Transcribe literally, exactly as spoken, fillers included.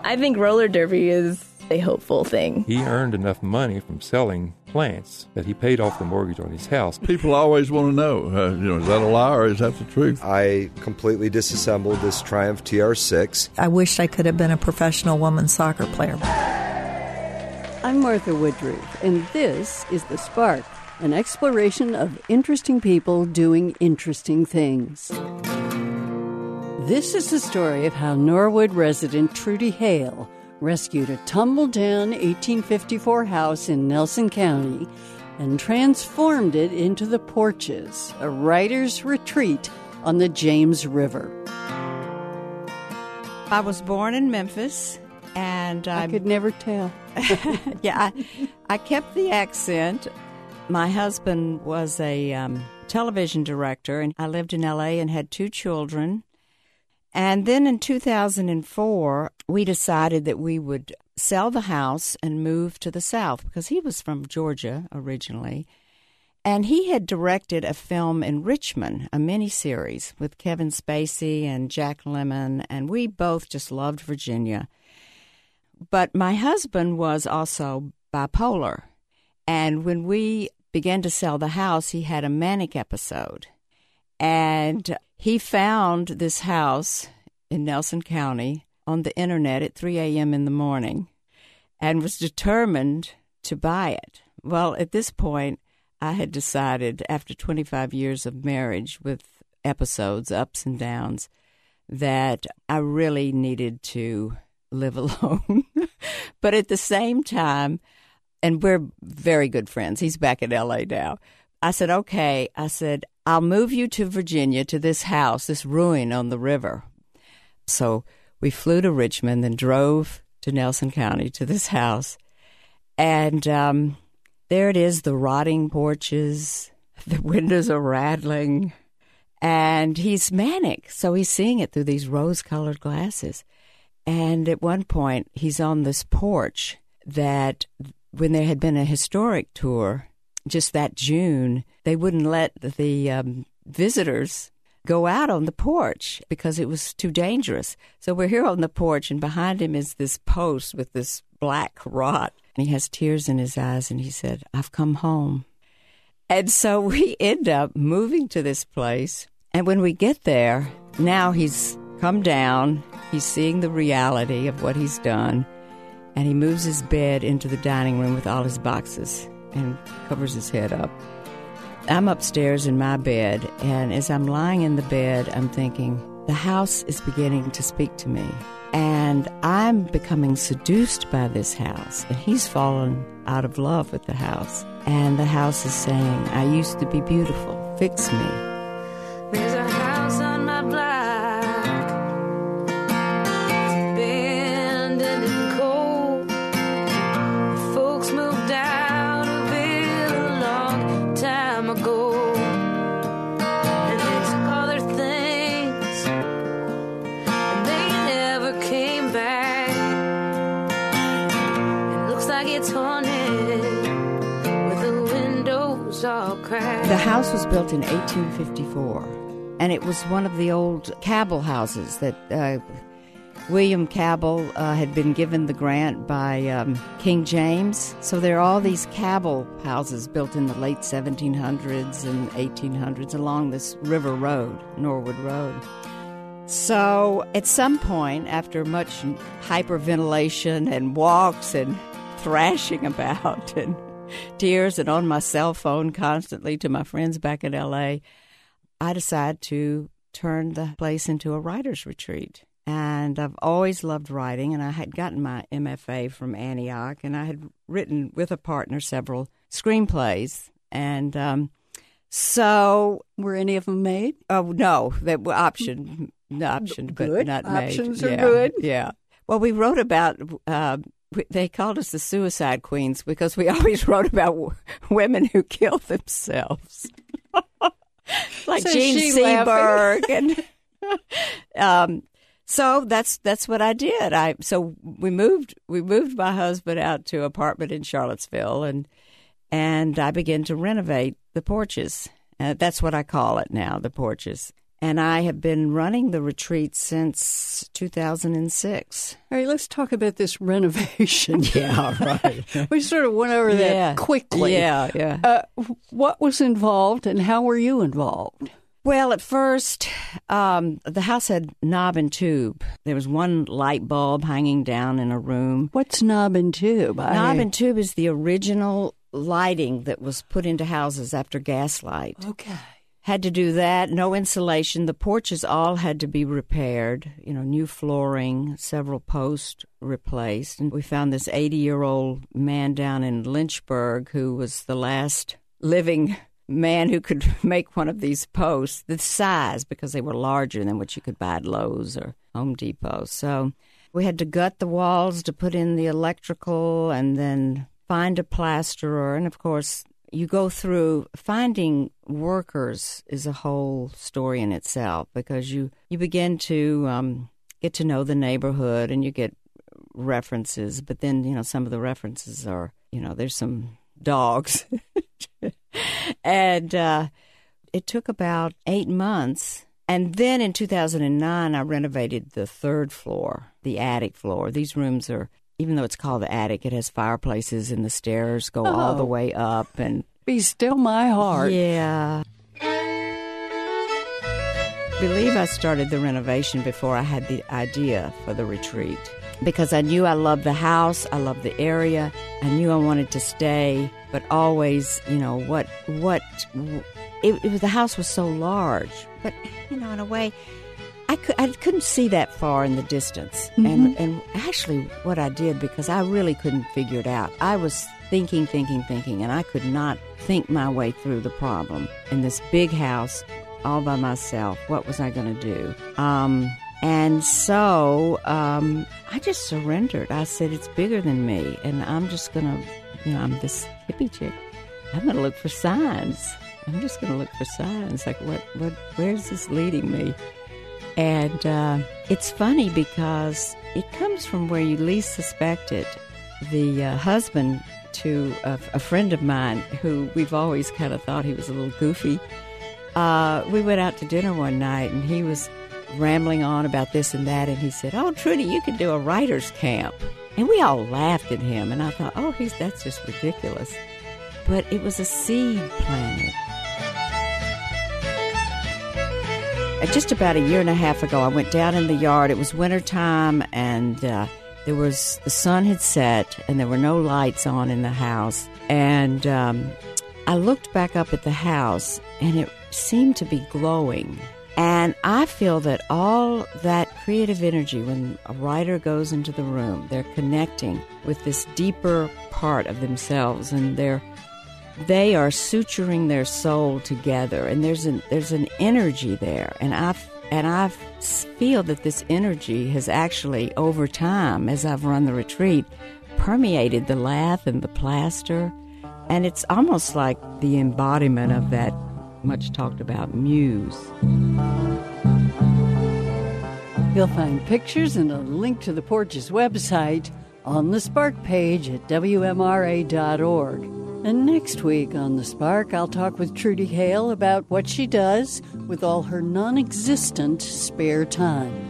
I think roller derby is a hopeful thing. He earned enough money from selling plants that he paid off the mortgage on his house. People always want to know, uh, you know, is that a lie or is that the truth? I completely disassembled this Triumph T R six. I wish I could have been a professional women's soccer player. I'm Martha Woodruff, and this is The Spark, an exploration of interesting people doing interesting things. This is the story of how Norwood resident Trudy Hale rescued a tumble-down eighteen fifty-four house in Nelson County and transformed it into The Porches, a writer's retreat on the James River. I was born in Memphis, and I I'm, could never tell. yeah, I, I kept the accent. My husband was a um, television director, and I lived in L A and had two children. And then in two thousand four, we decided that we would sell the house and move to the South because he was from Georgia originally. And he had directed a film in Richmond, a miniseries with Kevin Spacey and Jack Lemmon, and we both just loved Virginia. But my husband was also bipolar. And when we began to sell the house, he had a manic episode. And he found this house in Nelson County on the internet at three a.m. in the morning and was determined to buy it. Well, at this point, I had decided, after twenty-five years of marriage with episodes, ups and downs, that I really needed to live alone. But at the same time, and we're very good friends. He's back in L A now. I said, okay, I said, I'll move you to Virginia, to this house, this ruin on the river. So we flew to Richmond and drove to Nelson County to this house. And um, there it is, the rotting porches, the windows are rattling, and he's manic. So he's seeing it through these rose-colored glasses. And at one point, he's on this porch that when there had been a historic tour, just that June, they wouldn't let the um, visitors go out on the porch because it was too dangerous. So we're here on the porch, and behind him is this post with this black rot. And he has tears in his eyes, and he said, I've come home. And so we end up moving to this place. And when we get there, now he's come down. He's seeing the reality of what he's done. And he moves his bed into the dining room with all his boxes and covers his head up. I'm upstairs in my bed, and as I'm lying in the bed, I'm thinking, the house is beginning to speak to me. And I'm becoming seduced by this house, and he's fallen out of love with the house. And the house is saying, I used to be beautiful. Fix me. There's a house on my block, abandoned and cold. Folks moved out of it a long time ago, and they took all their things, and they never came back. It looks like it's haunted, with the windows all cracked. The house was built in eighteen fifty-four, and it was one of the old Cabell houses that uh, William Cabell uh, had been given the grant by um, King James. So there are all these Cabell houses built in the late seventeen hundreds and eighteen hundreds along this river road, Norwood Road. So at some point, after much hyperventilation and walks and thrashing about and tears and on my cell phone constantly to my friends back in L A, I decided to turn the place into a writer's retreat. And I've always loved writing, and I had gotten my M F A from Antioch, and I had written with a partner several screenplays. And um, so... Were any of them made? Oh, no. They were optioned, optioned but good. not made. Options are yeah, good. Yeah. Well, we wrote about... Uh, they called us the suicide queens because we always wrote about w- women who killed themselves. Like So Jean she Seberg. and um, So that's that's what I did. I so we moved we moved my husband out to an apartment in Charlottesville, and and I began to renovate the porches. Uh, that's what I call it now, the porches. And I have been running the retreat since two thousand six. All right, let's talk about this renovation. Yeah, right. We sort of went over that yeah. quickly. Yeah, yeah. Uh, what was involved and how were you involved? Well, at first, um, the house had knob and tube. There was one light bulb hanging down in a room. What's knob and tube? Knob I... and tube is the original lighting that was put into houses after gaslight. Okay. Had to do that, no insulation. The porches all had to be repaired, you know, new flooring, several posts replaced. And we found this eighty-year-old man down in Lynchburg who was the last living man who could make one of these posts, the size, because they were larger than what you could buy at Lowe's or Home Depot. So we had to gut the walls to put in the electrical and then find a plasterer. And, of course, you go through finding workers is a whole story in itself because you, you begin to um, get to know the neighborhood and you get references. But then, you know, some of the references are, you know, there's some dogs. and uh, it took about eight months. And then in two thousand nine, I renovated the third floor, the attic floor. These rooms are, even though it's called the attic, it has fireplaces and the stairs go oh. all the way up. And be still my heart. Yeah. I believe I started the renovation before I had the idea for the retreat because I knew I loved the house, I loved the area, I knew I wanted to stay, but always, you know, what, what, it, it was, the house was so large, but, you know, in a way, I, could, I couldn't see that far in the distance. Mm-hmm. And, and actually what I did, because I really couldn't figure it out, I was thinking, thinking, thinking, and I could not think my way through the problem. In this big house, all by myself, what was I going to do? Um, and so um, I just surrendered. I said, it's bigger than me, and I'm just going to, you know, I'm this hippie chick. I'm going to look for signs. I'm just going to look for signs. Like, what, what, where's this leading me? And uh, it's funny because it comes from where you least suspect it. The uh, husband to a, a friend of mine who we've always kind of thought he was a little goofy, uh, we went out to dinner one night and he was rambling on about this and that, and he said, oh, Trudy, you could do a writer's camp. And we all laughed at him, and I thought, oh, he's that's just ridiculous. But it was a seed planted. Just about a year and a half ago, I went down in the yard. It was wintertime, and uh, there was the sun had set, and there were no lights on in the house. And um, I looked back up at the house, and it seemed to be glowing. And I feel that all that creative energy, when a writer goes into the room, they're connecting with this deeper part of themselves, and they're they are suturing their soul together, and there's an there's an energy there, and I and I feel that this energy has actually, over time, as I've run the retreat, permeated the lath and the plaster, and it's almost like the embodiment of that much talked about muse. You'll find pictures and a link to the Porches website on the Spark page at W M R A dot org. And next week on The Spark, I'll talk with Trudy Hale about what she does with all her non-existent spare time.